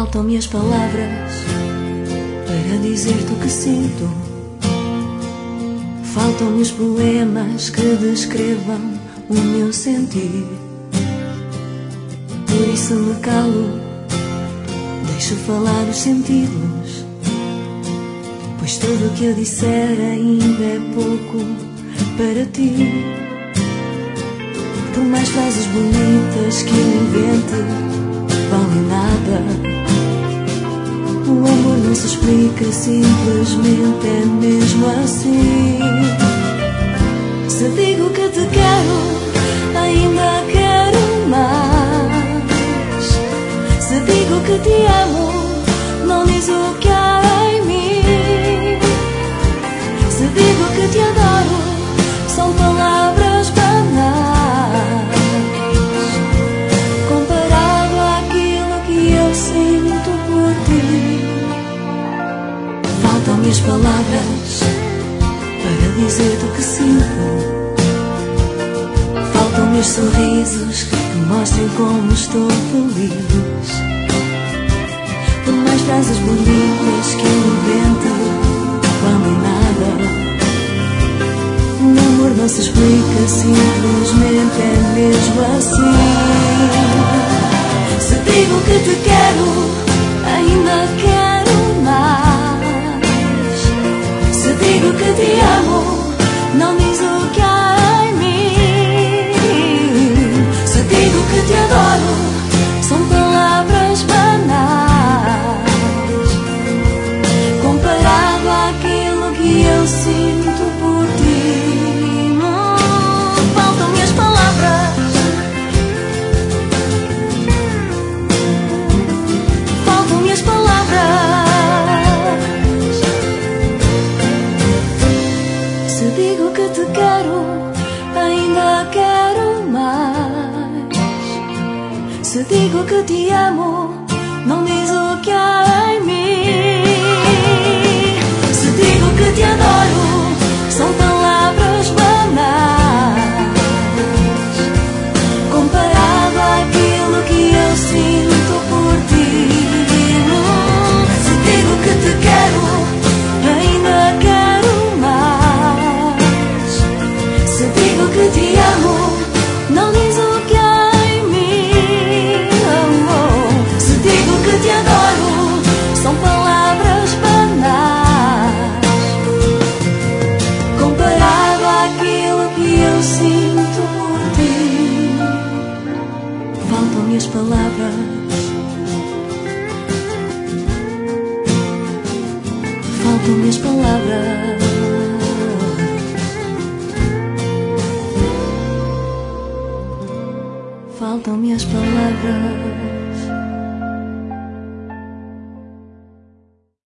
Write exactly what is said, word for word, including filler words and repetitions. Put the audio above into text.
Faltam-me as palavras para dizer-te o que sinto. Faltam-me os poemas que descrevam o meu sentir. Por isso me calo, deixo falar os sentidos, pois tudo o que eu disser ainda é pouco para ti. Por mais frases bonitas que eu invente, valem nada. O amor não se explica, simplesmente é mesmo assim. Se digo que te quero, ainda quero mais. Se digo que te amo, não diz o que há em mim. Se digo que te adoro, são palavras banais comparado àquilo que eu sinto por ti. Faltam-me as palavras para dizer-te o que sinto. Faltam-me os sorrisos que mostrem como estou feliz. Por mais frases bonitas que eu invente, valem nada. O amor não se explica, simplesmente é mesmo assim. Se digo que te quero, ainda quero mais. Se digo que te amo, não diz o que há em mim. Se digo que te adoro, são palavras banais comparado àquilo que eu sinto por ti. Se digo que te quero, ainda quero mais. Se digo que te amo, não diz o que há em mim. Se digo que te adoro, são palavras banais comparado àquilo que eu sinto por ti. Se digo que te quero, ainda quero mais. Se digo que te amo, não diz o que há em mim. Oh, oh. Se digo que te adoro, são palavras banais comparado àquilo que eu sinto por ti. Faltam-me as palavras. Faltam-me as palavras. Faltam-me as palavras.